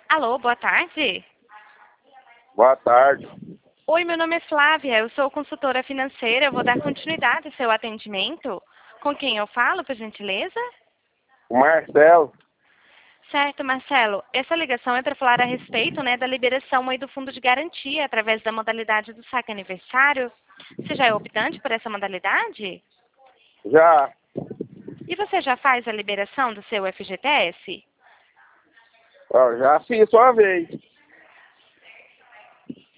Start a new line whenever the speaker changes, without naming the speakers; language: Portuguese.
Alô, boa tarde.
Boa tarde.
Oi, meu nome é Flávia, eu sou consultora financeira, eu vou dar continuidade ao seu atendimento. Com quem eu falo, por gentileza?
O Marcelo.
Certo, Marcelo. Essa ligação é para falar a respeito, da liberação aí do fundo de garantia através da modalidade do saque aniversário. Você já é optante por essa modalidade?
Já,
E você já faz a liberação do seu FGTS?
já fiz uma vez.